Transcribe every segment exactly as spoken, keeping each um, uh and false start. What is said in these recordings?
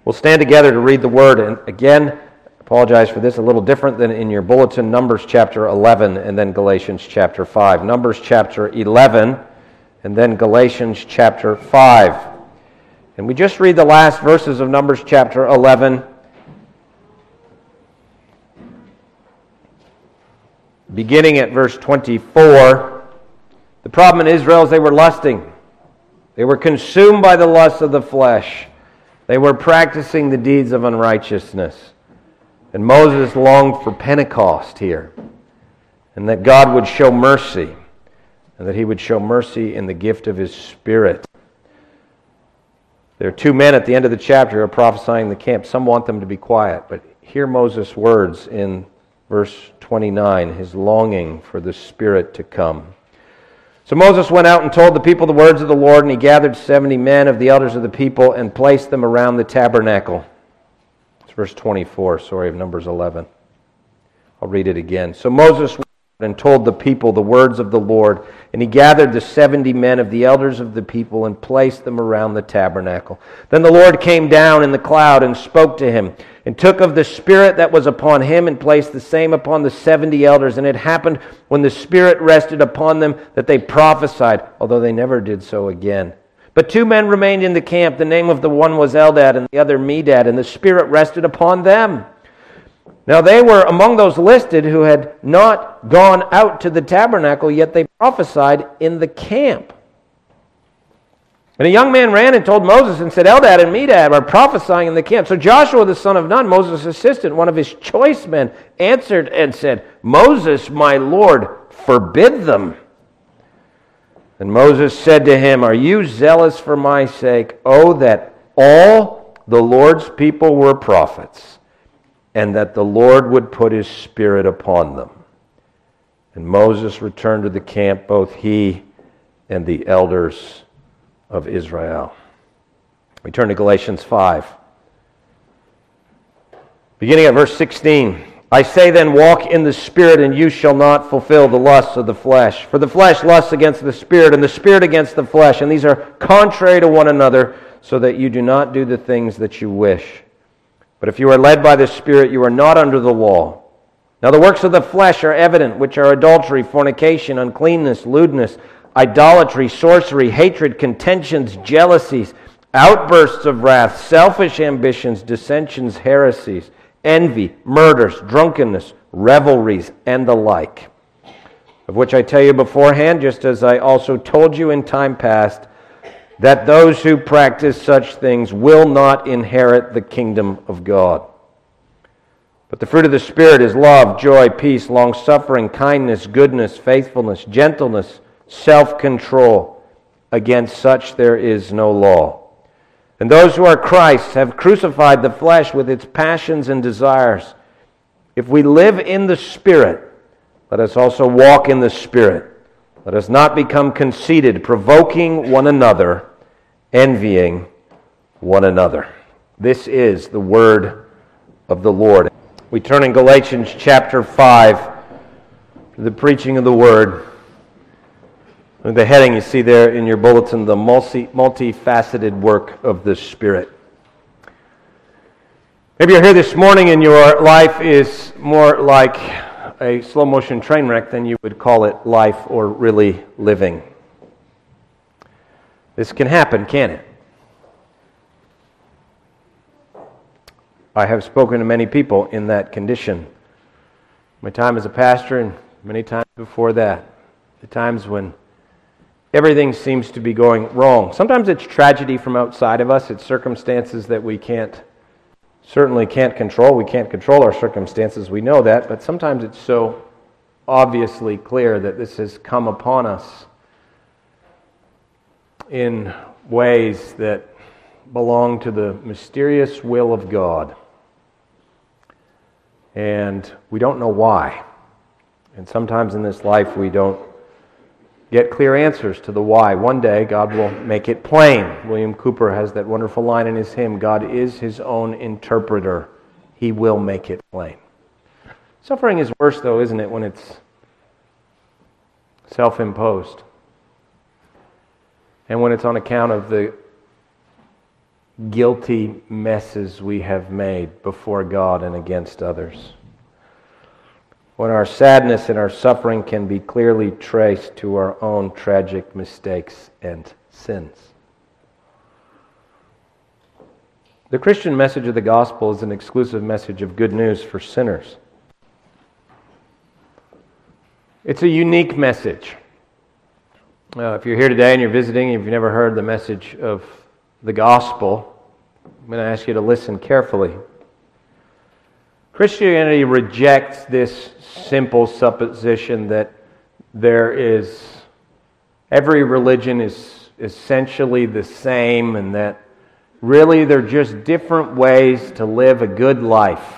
We'll stand together to read the Word. And again, I apologize for this, a little different than in your bulletin, Numbers chapter eleven and then Galatians chapter five. Numbers chapter eleven and then Galatians chapter five. And we just read the last verses of Numbers chapter eleven. Beginning at verse twenty-four. The problem in Israel is they were lusting. They were consumed by the lusts of the flesh. They were practicing the deeds of unrighteousness. And Moses longed for Pentecost here, and that God would show mercy, and that he would show mercy in the gift of his Spirit. There are two men at the end of the chapter who are prophesying in the camp. Some want them to be quiet, but hear Moses' words in verse twenty-nine, his longing for the Spirit to come. So Moses went out and told the people the words of the Lord, and he gathered seventy men of the elders of the people and placed them around the tabernacle. It's verse twenty-four, sorry, of Numbers eleven. I'll read it again. So Moses went out and told the people the words of the Lord, and he gathered the seventy men of the elders of the people and placed them around the tabernacle. Then the Lord came down in the cloud and spoke to him, and took of the Spirit that was upon him and placed the same upon the seventy elders. And it happened when the Spirit rested upon them that they prophesied, although they never did so again. But two men remained in the camp. The name of the one was Eldad and the other Medad, and the Spirit rested upon them. Now they were among those listed who had not gone out to the tabernacle, yet they prophesied in the camp. And a young man ran and told Moses and said, Eldad and Medad are prophesying in the camp. So Joshua the son of Nun, Moses' assistant, one of his choice men, answered and said, Moses, my Lord, forbid them. And Moses said to him, Are you zealous for my sake? Oh, that all the Lord's people were prophets, and that the Lord would put his Spirit upon them. And Moses returned to the camp, both he and the elders of Israel. We turn to Galatians five. Beginning at verse sixteen. I say then, walk in the Spirit, and you shall not fulfill the lusts of the flesh. For the flesh lusts against the Spirit, and the Spirit against the flesh, and these are contrary to one another, so that you do not do the things that you wish. But if you are led by the Spirit, you are not under the law. Now the works of the flesh are evident, which are adultery, fornication, uncleanness, lewdness, idolatry, sorcery, hatred, contentions, jealousies, outbursts of wrath, selfish ambitions, dissensions, heresies, envy, murders, drunkenness, revelries, and the like, of which I tell you beforehand, just as I also told you in time past, that those who practice such things will not inherit the kingdom of God. But the fruit of the Spirit is love, joy, peace, long-suffering, kindness, goodness, faithfulness, gentleness, self-control. Against such there is no law. And those who are Christ's have crucified the flesh with its passions and desires. If we live in the Spirit, let us also walk in the Spirit. Let us not become conceited, provoking one another, envying one another. This is the word of the Lord. We turn in Galatians chapter five to the preaching of the word. The heading you see there in your bulletin, the multi, multifaceted work of the Spirit. Maybe you're here this morning and your life is more like a slow motion train wreck than you would call it life or really living. This can happen, can't it? I have spoken to many people in that condition. My time as a pastor and many times before that. The times when everything seems to be going wrong. Sometimes it's tragedy from outside of us. It's circumstances that we can't, certainly can't control. We can't control our circumstances. We know that. But sometimes it's so obviously clear that this has come upon us in ways that belong to the mysterious will of God. And we don't know why. And sometimes in this life we don't get clear answers to the why. One day, God will make it plain. William Cooper has that wonderful line in his hymn, God is his own interpreter. He will make it plain. Suffering is worse, though, isn't it, when it's self-imposed. And when it's on account of the guilty messes we have made before God and against others. When our sadness and our suffering can be clearly traced to our own tragic mistakes and sins. The Christian message of the gospel is an exclusive message of good news for sinners. It's a unique message. Uh, if you're here today and you're visiting and you've never heard the message of the gospel, I'm going to ask you to listen carefully. Christianity rejects this simple supposition that there is, every religion is essentially the same and that really they're just different ways to live a good life.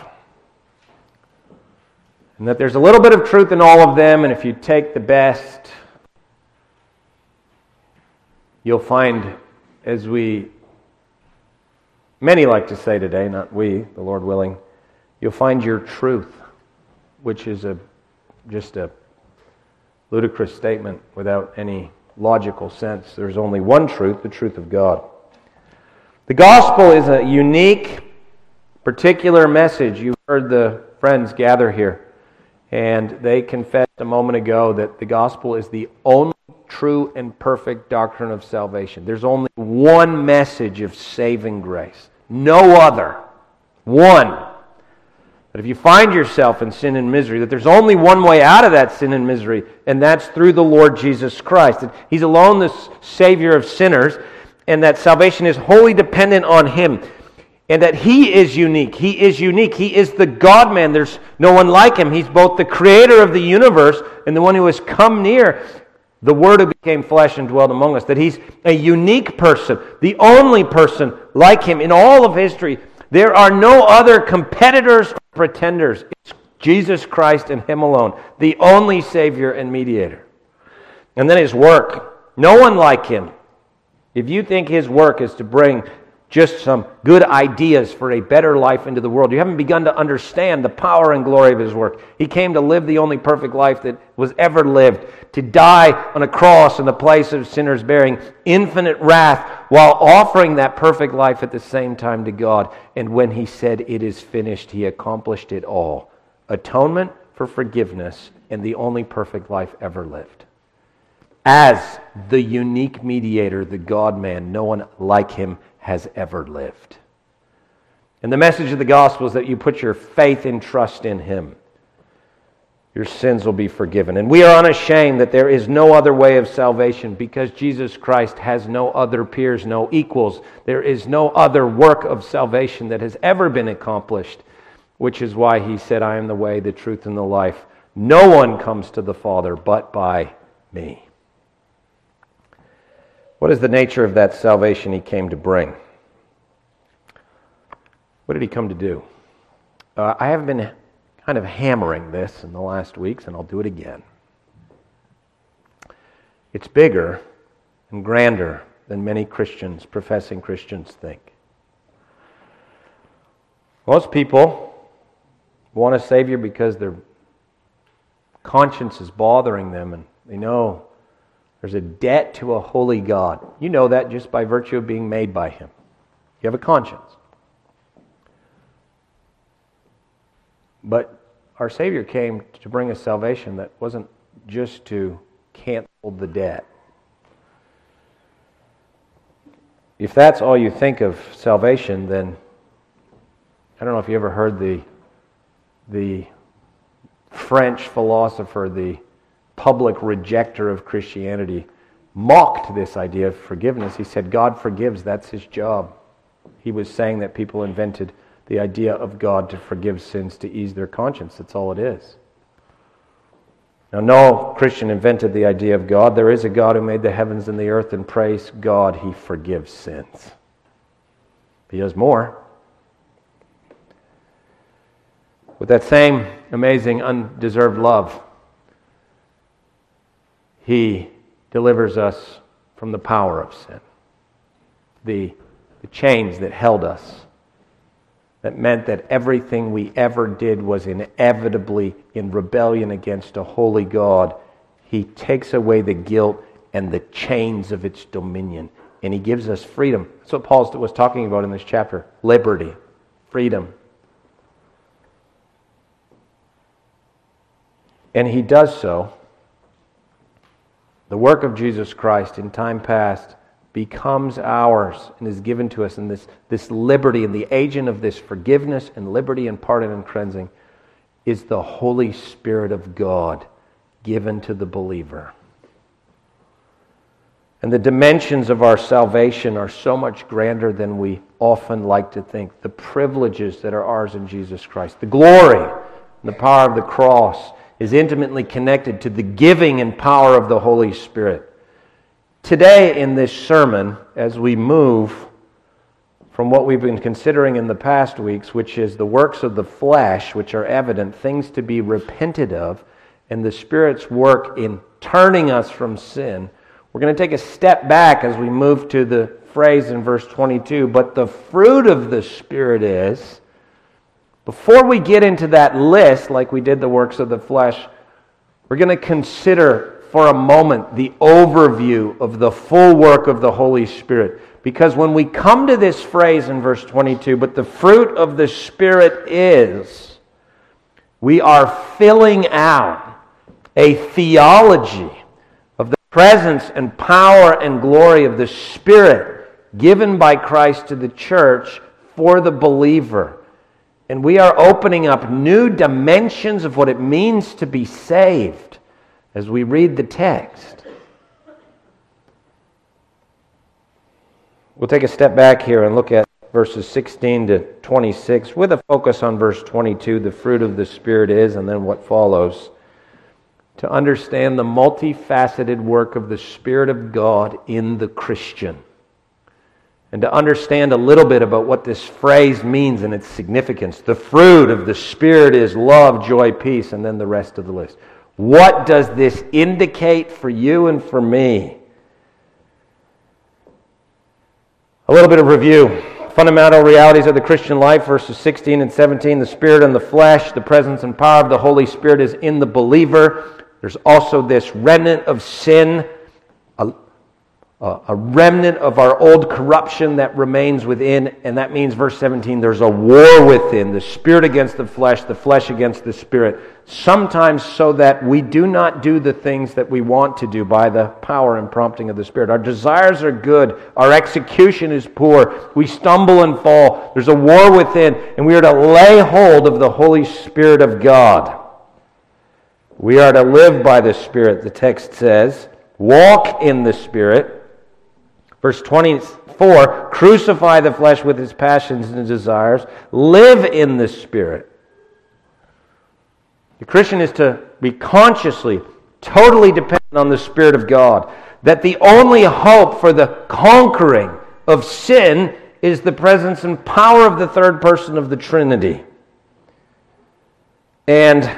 And that there's a little bit of truth in all of them, and if you take the best, you'll find, as we, many like to say today, not we, the Lord willing, you'll find your truth, which is a just a ludicrous statement without any logical sense. There's only one truth, the truth of God. The gospel is a unique, particular message. You heard the friends gather here, and they confessed a moment ago that the gospel is the only true and perfect doctrine of salvation. There's only one message of saving grace. No other. One. But if you find yourself in sin and misery, that there's only one way out of that sin and misery, and that's through the Lord Jesus Christ. And He's alone the Savior of sinners, and that salvation is wholly dependent on Him. And that He is unique. He is unique. He is the God-man. There's no one like Him. He's both the creator of the universe and the one who has come near, the Word who became flesh and dwelt among us. That He's a unique person, the only person like Him in all of history. There are no other competitors or pretenders. It's Jesus Christ and Him alone, the only Savior and mediator. And then His work. No one like Him. If you think His work is to bring just some good ideas for a better life into the world, you haven't begun to understand the power and glory of His work. He came to live the only perfect life that was ever lived, to die on a cross in the place of sinners, bearing infinite wrath while offering that perfect life at the same time to God. And when He said, "It is finished," He accomplished it all. Atonement for forgiveness and the only perfect life ever lived. As the unique mediator, the God-man, no one like Him has ever lived. And the message of the gospel is that you put your faith and trust in Him. Your sins will be forgiven. And we are unashamed that there is no other way of salvation because Jesus Christ has no other peers, no equals. There is no other work of salvation that has ever been accomplished, which is why He said, "I am the way, the truth, and the life. No one comes to the Father but by me." What is the nature of that salvation He came to bring? What did He come to do? Uh, I have been kind of hammering this in the last weeks, and I'll do it again. It's bigger and grander than many Christians, professing Christians, think. Most people want a Savior because their conscience is bothering them, and they know there's a debt to a holy God. You know that just by virtue of being made by Him. You have a conscience. But our Savior came to bring us salvation that wasn't just to cancel the debt. If that's all you think of salvation, then I don't know if you ever heard the, the French philosopher, the public rejecter of Christianity, mocked this idea of forgiveness. He said, God forgives, that's His job. He was saying that people invented the idea of God to forgive sins to ease their conscience. That's all it is. Now, no Christian invented the idea of God. There is a God who made the heavens and the earth, and praise God, He forgives sins. He does more. With that same amazing, undeserved love, He delivers us from the power of sin. The, the chains that held us. That meant that everything we ever did was inevitably in rebellion against a holy God. He takes away the guilt and the chains of its dominion and He gives us freedom. That's what Paul was talking about in this chapter. Liberty, freedom. And He does so. The work of Jesus Christ in time past becomes ours and is given to us in this, this liberty, and the agent of this forgiveness and liberty and pardon and cleansing is the Holy Spirit of God given to the believer. And the dimensions of our salvation are so much grander than we often like to think. The privileges that are ours in Jesus Christ, the glory and the power of the cross is intimately connected to the giving and power of the Holy Spirit. Today in this sermon, as we move from what we've been considering in the past weeks, which is the works of the flesh, which are evident, things to be repented of, and the Spirit's work in turning us from sin, we're going to take a step back as we move to the phrase in verse twenty-two, but the fruit of the Spirit is. Before we get into that list, like we did the works of the flesh, we're going to consider for a moment the overview of the full work of the Holy Spirit. Because when we come to this phrase in verse twenty-two, but the fruit of the Spirit is, we are filling out a theology of the presence and power and glory of the Spirit given by Christ to the church for the believer. And we are opening up new dimensions of what it means to be saved as we read the text. We'll take a step back here and look at verses sixteen to twenty-six with a focus on verse twenty-two, the fruit of the Spirit is, and then what follows, to understand the multifaceted work of the Spirit of God in the Christian. And to understand a little bit about what this phrase means and its significance. The fruit of the Spirit is love, joy, peace, and then the rest of the list. What does this indicate for you and for me? A little bit of review. Fundamental realities of the Christian life, verses sixteen and seventeen. The Spirit and the flesh, the presence and power of the Holy Spirit is in the believer. There's also this remnant of sin, a a remnant of our old corruption that remains within, and that means, verse seventeen, there's a war within, the Spirit against the flesh, the flesh against the Spirit, sometimes so that we do not do the things that we want to do by the power and prompting of the Spirit. Our desires are good, our execution is poor, we stumble and fall, there's a war within, and we are to lay hold of the Holy Spirit of God. We are to live by the Spirit, the text says, walk in the Spirit. Verse twenty-four, crucify the flesh with its passions and desires. Live in the Spirit. The Christian is to be consciously, totally dependent on the Spirit of God. That the only hope for the conquering of sin is the presence and power of the third person of the Trinity. And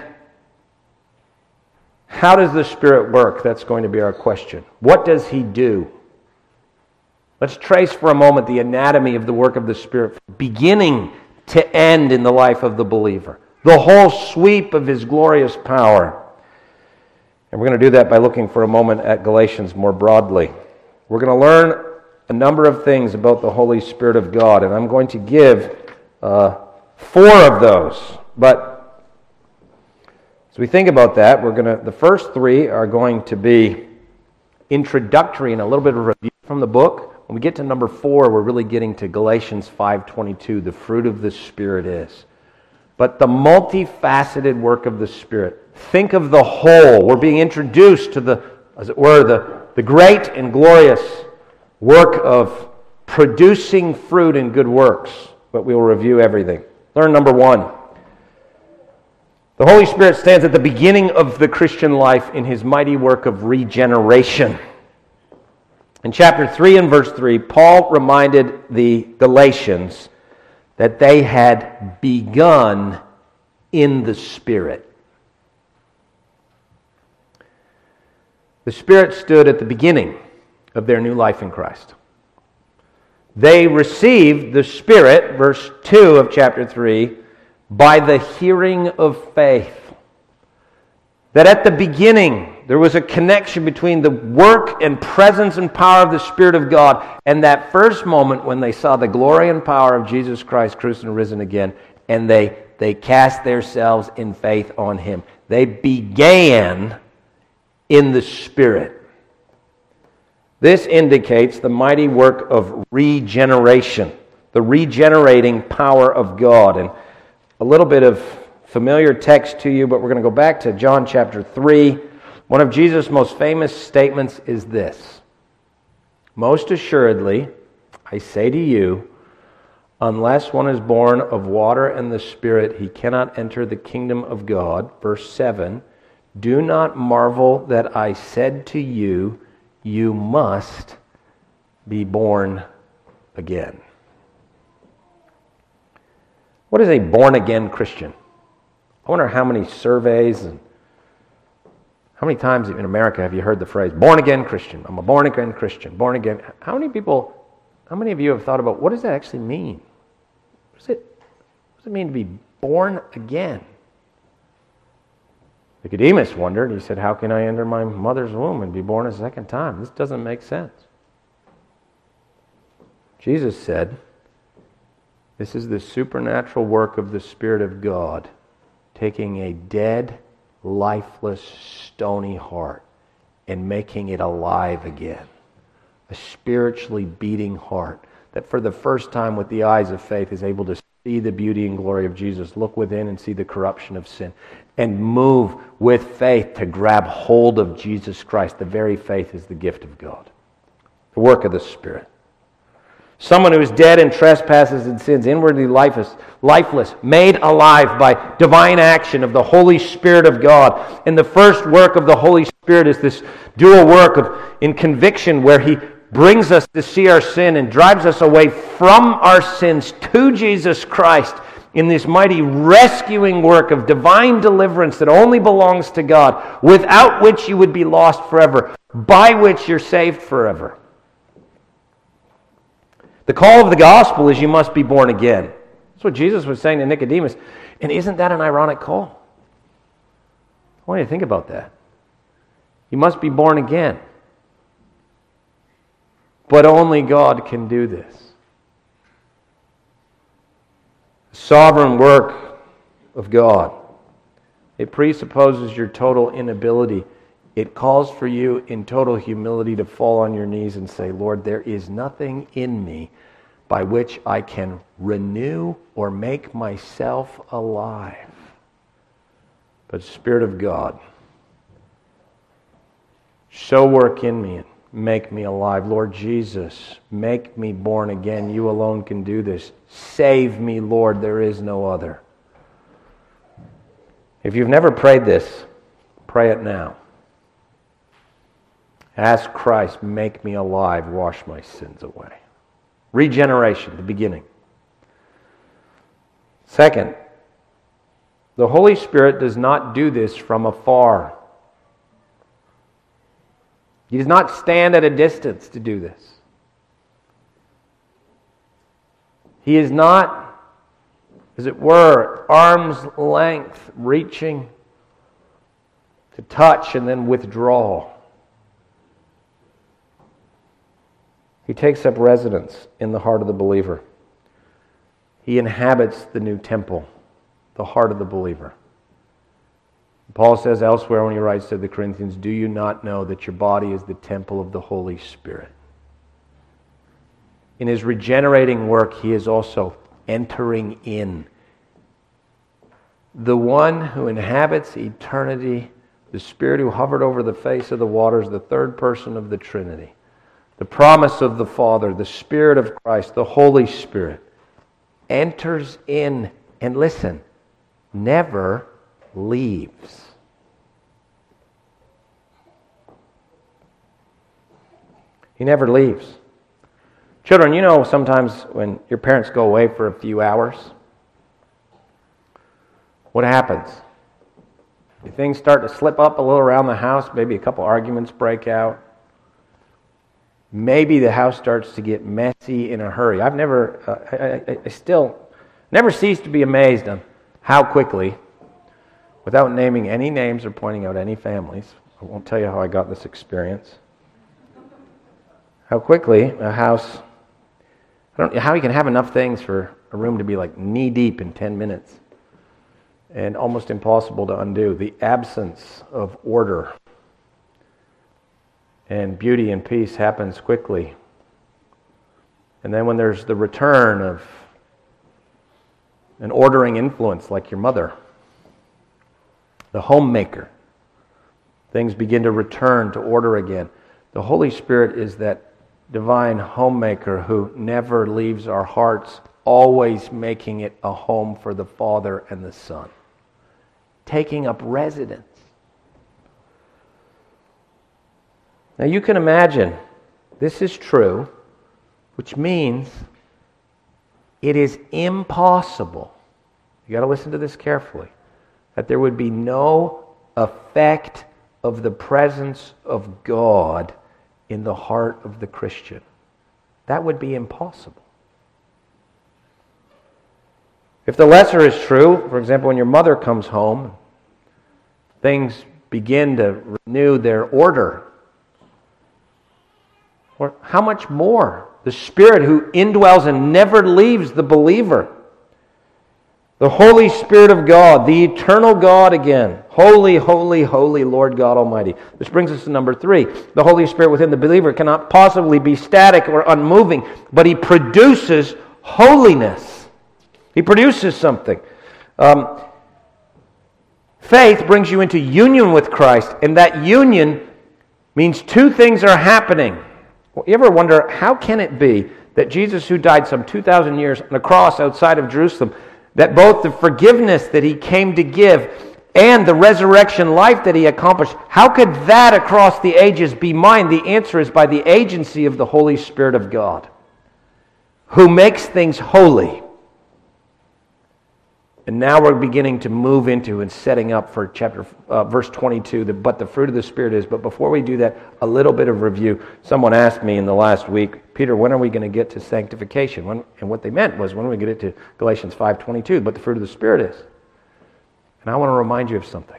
how does the Spirit work? That's going to be our question. What does He do? Let's trace for a moment the anatomy of the work of the Spirit, beginning to end in the life of the believer. The whole sweep of His glorious power. And we're going to do that by looking for a moment at Galatians more broadly. We're going to learn a number of things about the Holy Spirit of God, and I'm going to give uh, four of those. But as we think about that, we're going to. The first three are going to be introductory and a little bit of a review from the book. When we get to number four, we're really getting to Galatians five twenty-two, the fruit of the Spirit is. But the multifaceted work of the Spirit. Think of the whole. We're being introduced to the, as it were, the, the great and glorious work of producing fruit in good works. But we will review everything. Learn number one. The Holy Spirit stands at the beginning of the Christian life in His mighty work of regeneration. In chapter three and verse three, Paul reminded the Galatians that they had begun in the Spirit. The Spirit stood at the beginning of their new life in Christ. They received the Spirit, verse two of chapter three, by the hearing of faith. That at the beginning, There was a connection between the work and presence and power of the Spirit of God and that first moment when they saw the glory and power of Jesus Christ crucified and risen again, and they, they cast themselves in faith on Him. They began in the Spirit. This indicates the mighty work of regeneration, the regenerating power of God. And a little bit of familiar text to you, but we're going to go back to John chapter three. One of Jesus' most famous statements is this: "Most assuredly, I say to you, unless one is born of water and the Spirit, he cannot enter the kingdom of God." Verse seven, "Do not marvel that I said to you, you must be born again." What is a born-again Christian? I wonder how many surveys and how many times in America have you heard the phrase, born-again Christian? I'm a born-again Christian, born again. How many people, how many of you have thought about what does that actually mean? What does it, what does it mean to be born again? Nicodemus wondered. He said, "How can I enter my mother's womb and be born a second time? This doesn't make sense." Jesus said, "This is the supernatural work of the Spirit of God, taking a dead, lifeless, stony heart and making it alive again. A spiritually beating heart that for the first time with the eyes of faith is able to see the beauty and glory of Jesus, look within and see the corruption of sin, and move with faith to grab hold of Jesus Christ. The very faith is the gift of God. The work of the Spirit. Someone who is dead in trespasses and sins, inwardly lifeless, lifeless, made alive by divine action of the Holy Spirit of God. And the first work of the Holy Spirit is this dual work of in conviction, where He brings us to see our sin and drives us away from our sins to Jesus Christ in this mighty rescuing work of divine deliverance that only belongs to God, without which you would be lost forever, by which you're saved forever. The call of the gospel is you must be born again. That's what Jesus was saying to Nicodemus. And isn't that an ironic call? I want you to think about that. You must be born again. But only God can do this. The sovereign work of God. It presupposes your total inability. It calls for you in total humility to fall on your knees and say, "Lord, there is nothing in me by which I can renew or make myself alive. But Spirit of God, so work in me and make me alive. Lord Jesus, make me born again. You alone can do this. Save me, Lord. There is no other." If you've never prayed this, pray it now. Ask Christ, make me alive, wash my sins away. Regeneration, the beginning. Second, the Holy Spirit does not do this from afar. He does not stand at a distance to do this. He is not, as it were, arm's length reaching to touch and then withdraw. He takes up residence in the heart of the believer. He inhabits the new temple, the heart of the believer. Paul says elsewhere when he writes to the Corinthians, "Do you not know that your body is the temple of the Holy Spirit?" In His regenerating work, He is also entering in. The one who inhabits eternity, the Spirit who hovered over the face of the waters, the third person of the Trinity. The promise of the Father, the Spirit of Christ, the Holy Spirit, enters in, and listen, never leaves. He never leaves. Children, you know sometimes when your parents go away for a few hours, what happens? Things start to slip up a little around the house, maybe a couple arguments break out. Maybe the house starts to get messy in a hurry. I've never, uh, I, I, I still never cease to be amazed on how quickly, without naming any names or pointing out any families, I won't tell you how I got this experience. How quickly a house, I don't know how you can have enough things for a room to be like knee deep in ten minutes and almost impossible to undo. The absence of order and beauty and peace happens quickly. And then when there's the return of an ordering influence like your mother, the homemaker, things begin to return to order again. The Holy Spirit is that divine homemaker who never leaves our hearts, always making it a home for the Father and the Son, taking up residence. Now you can imagine this is true, which means it is impossible, you got to listen to this carefully, that there would be no effect of the presence of God in the heart of the Christian. That would be impossible. If the lesser is true, for example, when your mother comes home, things begin to renew their order. Or how much more the Spirit who indwells and never leaves the believer. The Holy Spirit of God, the eternal God again. Holy, holy, holy Lord God Almighty. This brings us to number three. The Holy Spirit within the believer cannot possibly be static or unmoving, but He produces holiness. He produces something. Um, faith brings you into union with Christ, and that union means two things are happening. Well, you ever wonder, how can it be that Jesus, who died some two thousand years on a cross outside of Jerusalem, that both the forgiveness that He came to give and the resurrection life that He accomplished, how could that across the ages be mine? The answer is by the agency of the Holy Spirit of God, who makes things holy. And now we're beginning to move into and setting up for chapter uh, verse twenty-two, the, but the fruit of the Spirit is. But before we do that, a little bit of review. Someone asked me in the last week, Peter, when are we going to get to sanctification? When, and what they meant was, when are we going to get to Galatians five twenty-two, but the fruit of the Spirit is. And I want to remind you of something.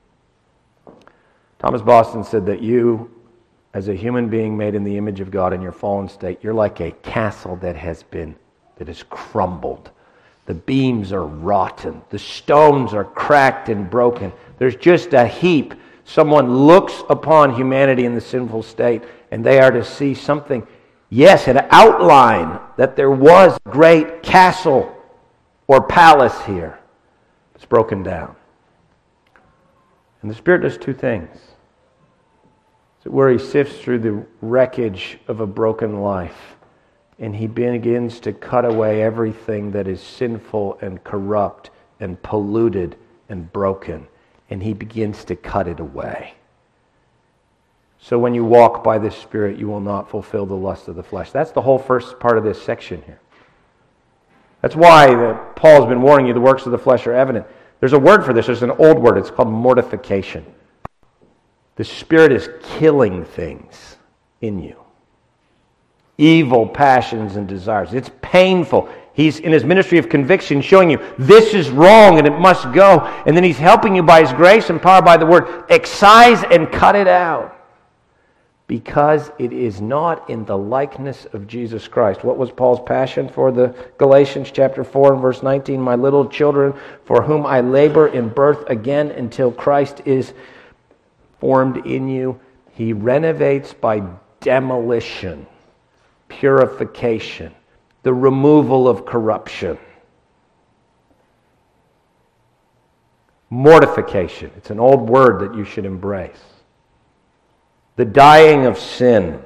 Thomas Boston said that you, as a human being made in the image of God in your fallen state, you're like a castle that has been, that has crumbled. The beams are rotten. The stones are cracked and broken. There's just a heap. Someone looks upon humanity in the sinful state, and they are to see something, yes, an outline that there was a great castle or palace here. It's broken down. And the Spirit does two things. It's where He sifts through the wreckage of a broken life, and He begins to cut away everything that is sinful and corrupt and polluted and broken. And He begins to cut it away. So when you walk by the Spirit, you will not fulfill the lust of the flesh. That's the whole first part of this section here. That's why the, Paul's been warning you the works of the flesh are evident. There's a word for this. There's an old word. It's called mortification. The Spirit is killing things in you. Evil passions and desires. It's painful. He's in His ministry of conviction showing you this is wrong and it must go. And then He's helping you by His grace and power by the word. Excise and cut it out. Because it is not in the likeness of Jesus Christ. What was Paul's passion for the Galatians chapter four and verse nineteen? My little children, for whom I labor in birth again until Christ is formed in you. He renovates by demolition, purification, the removal of corruption. Mortification. It's an old word that you should embrace. The dying of sin.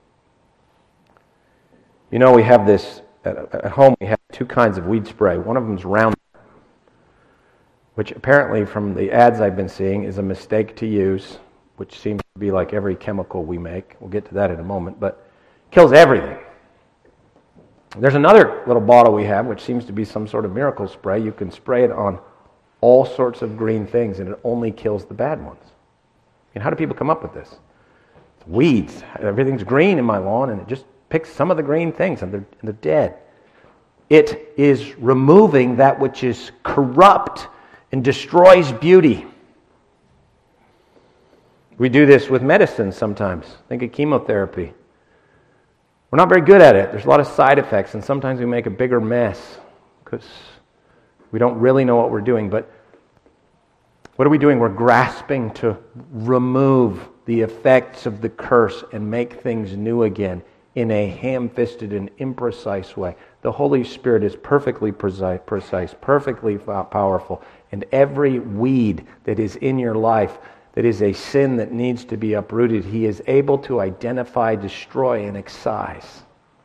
You know, we have this, at, at home we have two kinds of weed spray. One of them is Roundup, which apparently from the ads I've been seeing is a mistake to use, which seems to be like every chemical we make. We'll get to that in a moment, but kills everything. There's another little bottle we have, which seems to be some sort of miracle spray. You can spray it on all sorts of green things, and it only kills the bad ones. And how do people come up with this? It's weeds. Everything's green in my lawn, and it just picks some of the green things, and they're, and they're dead. It is removing that which is corrupt and destroys beauty. We do this with medicine sometimes. Think of chemotherapy. We're not very good at it. There's a lot of side effects, and sometimes we make a bigger mess because we don't really know what we're doing. But what are we doing? We're grasping to remove the effects of the curse and make things new again in a ham-fisted and imprecise way. The Holy Spirit is perfectly precise, precise, perfectly powerful, and every weed that is in your life that is a sin that needs to be uprooted, He is able to identify, destroy, and excise.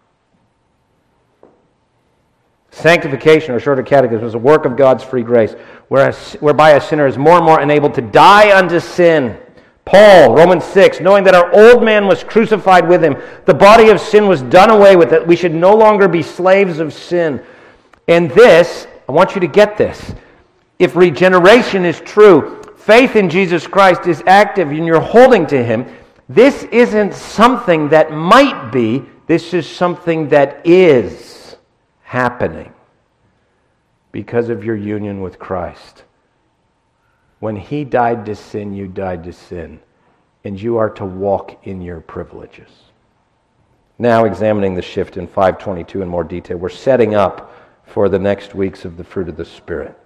Sanctification, or shorter catechism, is a work of God's free grace, whereby a sinner is more and more enabled to die unto sin. Paul, Romans six, knowing that our old man was crucified with Him, the body of sin was done away with, that we should no longer be slaves of sin. And this, I want you to get this, if regeneration is true, faith in Jesus Christ is active and you're holding to Him, this isn't something that might be, this is something that is happening because of your union with Christ. When He died to sin, you died to sin, and you are to walk in your privileges. Now examining the shift in five twenty-two in more detail, we're setting up for the next weeks of the fruit of the Spirit.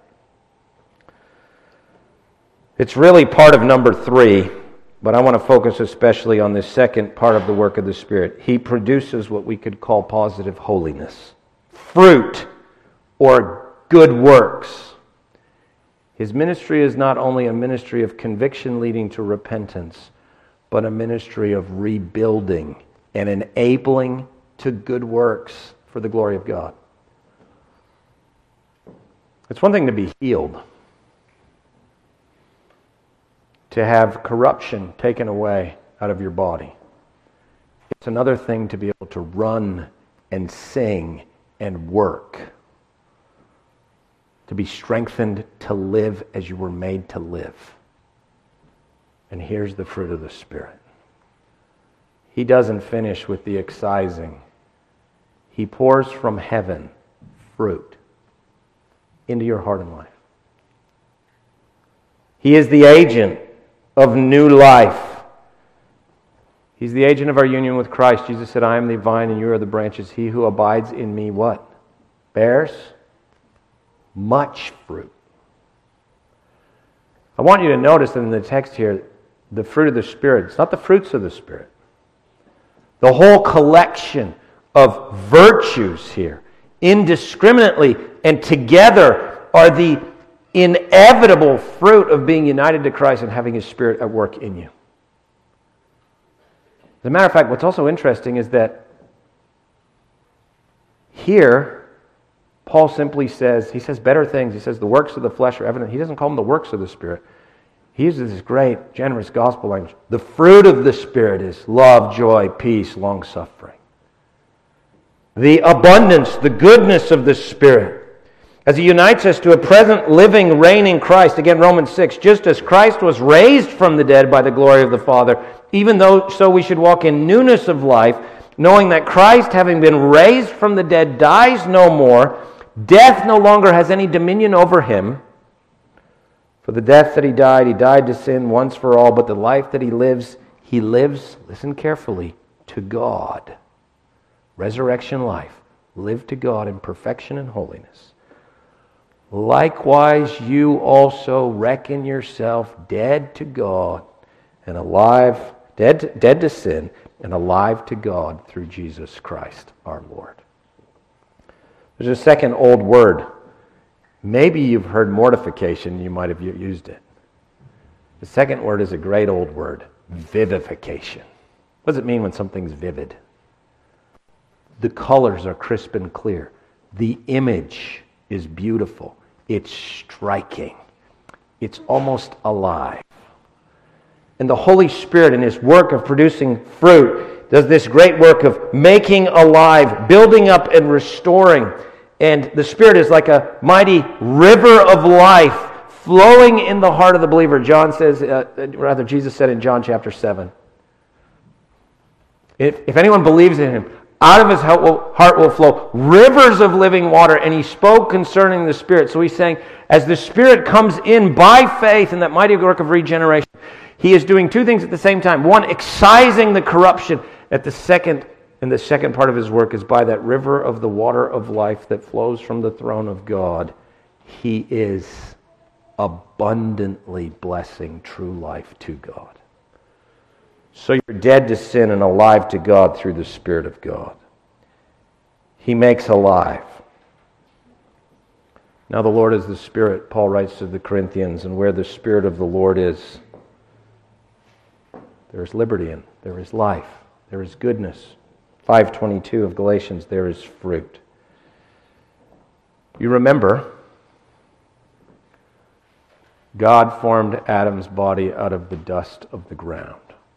It's really part of number three, but I want to focus especially on this second part of the work of the Spirit. He produces what we could call positive holiness, fruit, or good works. His ministry is not only a ministry of conviction leading to repentance, but a ministry of rebuilding and enabling to good works for the glory of God. It's one thing to be healed, to have corruption taken away out of your body. It's another thing to be able to run and sing and work, to be strengthened to live as you were made to live. And here's the fruit of the Spirit. He doesn't finish with the excising. He pours from heaven fruit into your heart and life. He is the agent of new life. He's the agent of our union with Christ. Jesus said, I am the vine and you are the branches. He who abides in me, what? Bears much fruit. I want you to notice that in the text here, the fruit of the Spirit, it's not the fruits of the Spirit. The whole collection of virtues here, indiscriminately and together, are the inevitable fruit of being united to Christ and having His Spirit at work in you. As a matter of fact, what's also interesting is that here, Paul simply says, he says better things. He says the works of the flesh are evident. He doesn't call them the works of the Spirit. He uses this great, generous gospel language. The fruit of the Spirit is love, joy, peace, long-suffering. The abundance, the goodness of the Spirit, as He unites us to a present, living, reigning Christ. Again, Romans six, just as Christ was raised from the dead by the glory of the Father, even though so we should walk in newness of life, knowing that Christ, having been raised from the dead, dies no more. Death no longer has any dominion over Him. For the death that He died, He died to sin once for all, but the life that He lives, He lives, listen carefully, to God. Resurrection life. Live to God in perfection and holiness. Likewise, you also reckon yourself dead to God and alive, dead to, dead to sin, and alive to God through Jesus Christ our Lord. There's a second old word. Maybe you've heard mortification, you might have used it. The second word is a great old word, vivification. What does it mean when something's vivid? The colors are crisp and clear. The image is beautiful. It's striking. It's almost alive. And the Holy Spirit in His work of producing fruit does this great work of making alive, building up and restoring. And the Spirit is like a mighty river of life flowing in the heart of the believer. John says, uh, rather Jesus said in John chapter seven, if, if anyone believes in Him, out of his heart will, heart will flow rivers of living water. And He spoke concerning the Spirit. So He's saying, as the Spirit comes in by faith in that mighty work of regeneration, He is doing two things at the same time. One, excising the corruption. At the second, and the second part of his work is by that river of the water of life that flows from the throne of God. He is abundantly blessing true life to God. So you're dead to sin and alive to God through the Spirit of God. He makes alive. Now the Lord is the Spirit, Paul writes to the Corinthians, and where the Spirit of the Lord is, there is liberty in, there is life, there is goodness. five twenty-two of Galatians, there is fruit. You remember, God formed Adam's body out of the dust of the ground.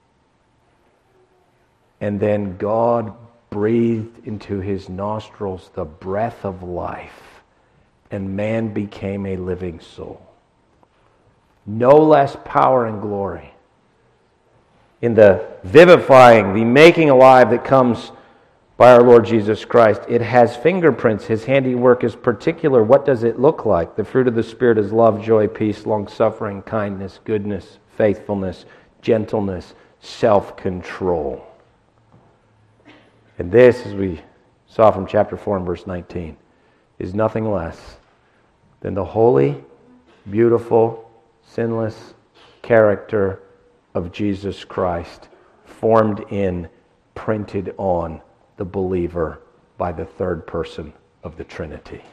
And then God breathed into his nostrils the breath of life, and man became a living soul. No less power and glory in the vivifying, the making alive that comes by our Lord Jesus Christ. It has fingerprints. His handiwork is particular. What does it look like? The fruit of the Spirit is love, joy, peace, long-suffering, kindness, goodness, faithfulness, gentleness, self-control. And this, as we saw from chapter four and verse nineteen, is nothing less than the holy, beautiful, sinless character of Jesus Christ, formed in, printed on the believer by the third person of the Trinity.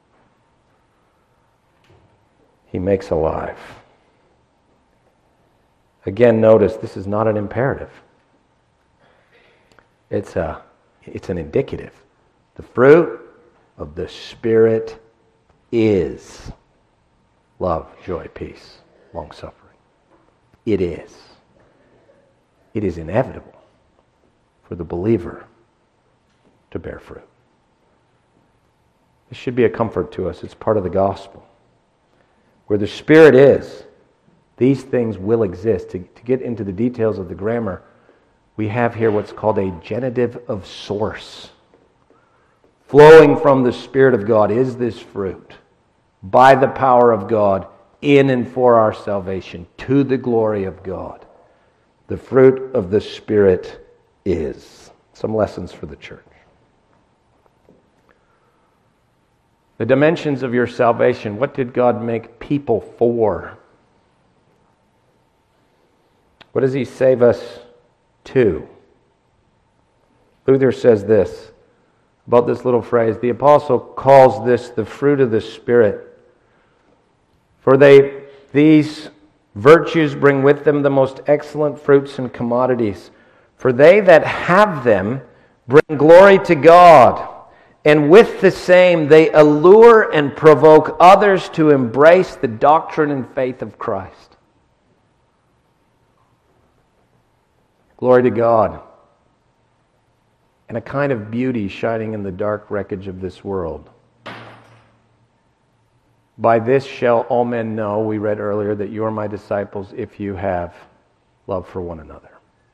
He makes alive. Again, notice this is not an imperative. It's a, it's an indicative. The fruit of the Spirit is love, joy, peace, long-suffering. It is. It is inevitable for the believer to bear fruit. This should be a comfort to us. It's part of the gospel. Where the Spirit is, these things will exist. To, to get into the details of the grammar, we have here what's called a genitive of source. Flowing from the Spirit of God is this fruit, by the power of God, in and for our salvation, to the glory of God. The fruit of the Spirit is. Some lessons for the church. The dimensions of your salvation. What did God make people for? What does He save us to? Luther says this about this little phrase. The apostle calls this the fruit of the Spirit. For they, these virtues bring with them the most excellent fruits and commodities. For they that have them bring glory to God, and with the same they allure and provoke others to embrace the doctrine and faith of Christ. Glory to God. And a kind of beauty shining in the dark wreckage of this world. By this shall all men know, we read earlier, that you are my disciples if you have love for one another.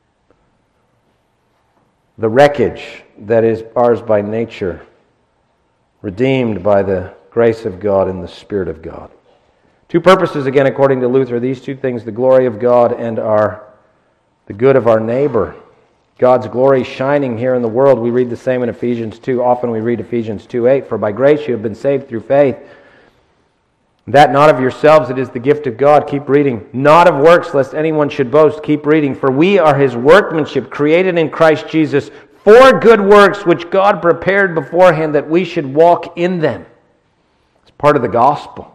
The wreckage that is ours by nature, redeemed by the grace of God and the Spirit of God. Two purposes, again, according to Luther, these two things, the glory of God and our the good of our neighbor. God's glory shining here in the world. We read the same in Ephesians two. Often we read Ephesians two eight, for by grace you have been saved through faith. That not of yourselves, it is the gift of God. Keep reading. Not of works, lest anyone should boast. Keep reading. For we are His workmanship, created in Christ Jesus, for good works, which God prepared beforehand that we should walk in them. It's part of the gospel.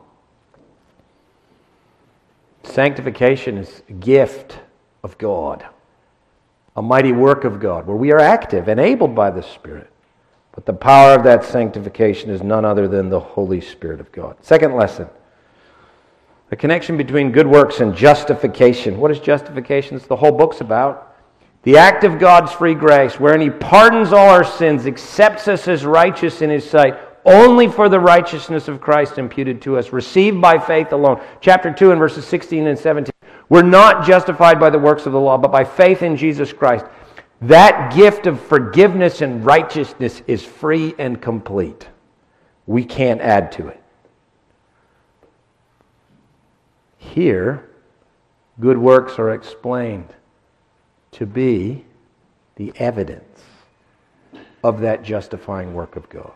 Sanctification is a gift of God, a mighty work of God, where we are active, enabled by the Spirit. But the power of that sanctification is none other than the Holy Spirit of God. Second lesson. The connection between good works and justification. What is justification? It's the whole book's about. The act of God's free grace, wherein He pardons all our sins, accepts us as righteous in His sight, only for the righteousness of Christ imputed to us, received by faith alone. Chapter two and verses sixteen and seventeen. We're not justified by the works of the law, but by faith in Jesus Christ. That gift of forgiveness and righteousness is free and complete. We can't add to it. Here, Good works are explained to be the evidence of that justifying work of God.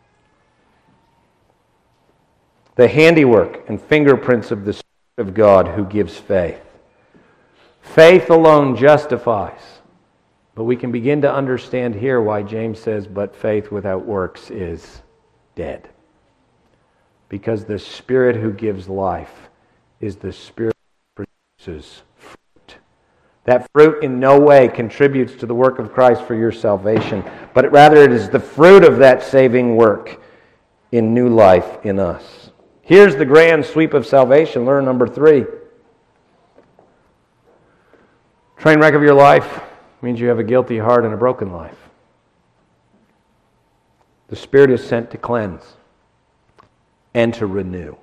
The handiwork and fingerprints of the Spirit of God who gives faith. Faith alone justifies. But we can begin to understand here why James says, but faith without works is dead. Because the Spirit who gives life is the Spirit who produces fruit. That fruit in no way contributes to the work of Christ for your salvation, but rather it is the fruit of that saving work in new life in us. Here's the grand sweep of salvation. Learn number three. Train wreck of your life means you have a guilty heart and a broken life. The Spirit is sent to cleanse and to renew.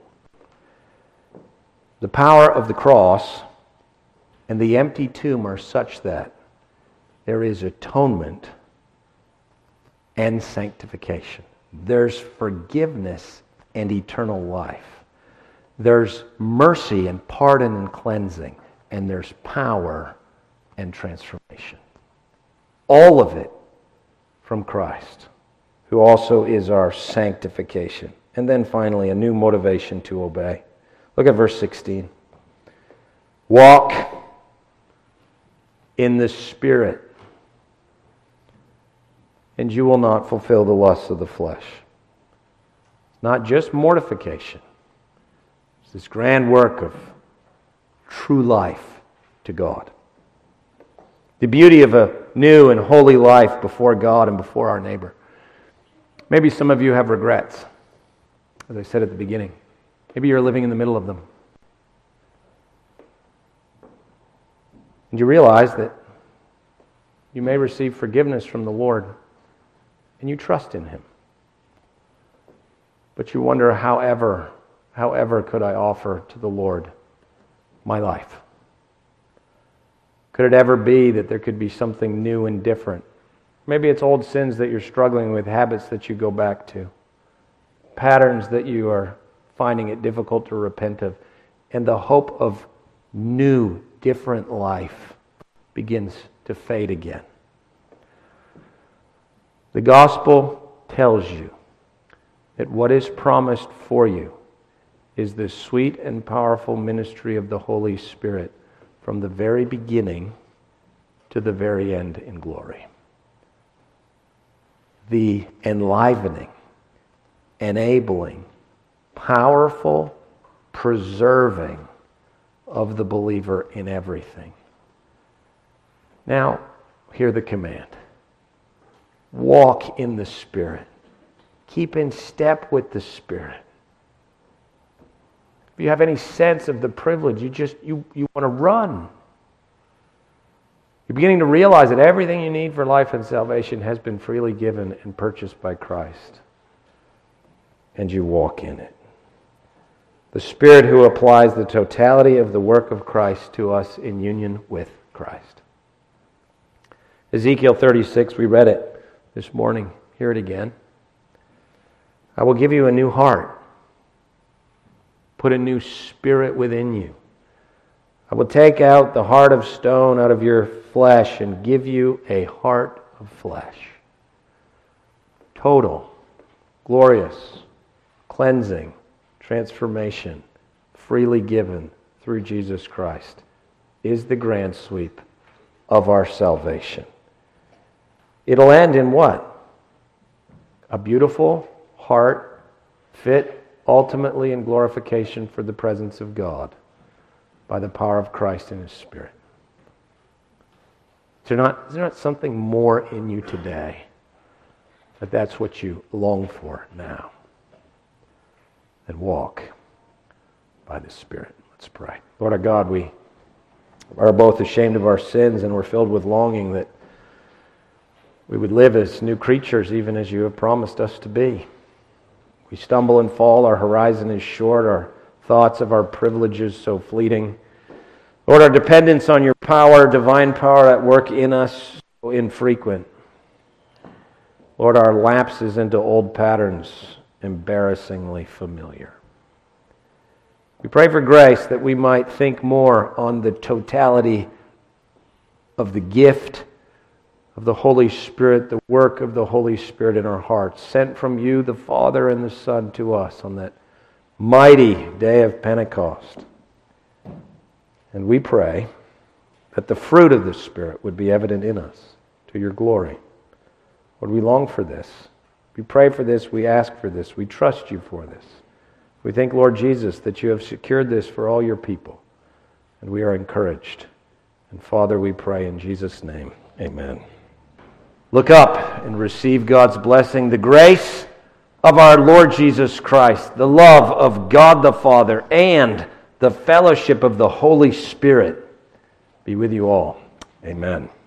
The power of the cross and the empty tomb are such that there is atonement and sanctification. There's forgiveness and eternal life. There's mercy and pardon and cleansing. And there's power and transformation. All of it from Christ, who also is our sanctification. And then finally, a new motivation to obey. Look at verse sixteen. Walk in the Spirit, and you will not fulfill the lusts of the flesh. Not just mortification. It's this grand work of true life to God. The beauty of a new and holy life before God and before our neighbor. Maybe some of you have regrets, as I said at the beginning. Maybe you're living in the middle of them. And you realize that you may receive forgiveness from the Lord, and you trust in Him. But you wonder, however, however could I offer to the Lord my life? Could it ever be that there could be something new and different? Maybe it's old sins that you're struggling with, habits that you go back to, patterns that you are finding it difficult to repent of, and the hope of new, different life begins to fade again. The gospel tells you that what is promised for you is the sweet and powerful ministry of the Holy Spirit from the very beginning to the very end in glory. The enlivening, enabling, powerful preserving of the believer in everything. Now, hear the command. Walk in the Spirit. Keep in step with the Spirit. If you have any sense of the privilege, you just you, you want to run. You're beginning to realize that everything you need for life and salvation has been freely given and purchased by Christ. And you walk in it. The Spirit who applies the totality of the work of Christ to us in union with Christ. Ezekiel thirty-six, we read it this morning. Hear it again. I will give you a new heart. Put a new spirit within you. I will take out the heart of stone out of your flesh and give you a heart of flesh. Total, glorious, cleansing, transformation, freely given through Jesus Christ is the grand sweep of our salvation. It'll end in what? A beautiful heart fit ultimately in glorification for the presence of God by the power of Christ and His Spirit. Is there not, is there not something more in you today that that's what you long for now? Then walk by the Spirit. Let's pray. Lord our God, we are both ashamed of our sins and we're filled with longing that we would live as new creatures even as you have promised us to be. We stumble and fall, our horizon is short, our thoughts of our privileges so fleeting. Lord, our dependence on your power, divine power at work in us, so infrequent. Lord, our lapses into old patterns, embarrassingly familiar. We pray for grace that we might think more on the totality of the gift of the Holy Spirit, the work of the Holy Spirit in our hearts, sent from you, the Father and the Son, to us on that mighty day of Pentecost. And we pray that the fruit of the Spirit would be evident in us to your glory. Lord, we long for this. We pray for this. We ask for this. We trust you for this. We thank, Lord Jesus, that you have secured this for all your people. And we are encouraged. And Father, we pray in Jesus' name. Amen. Look up and receive God's blessing, the grace of our Lord Jesus Christ, the love of God the Father, and the fellowship of the Holy Spirit be with you all. Amen.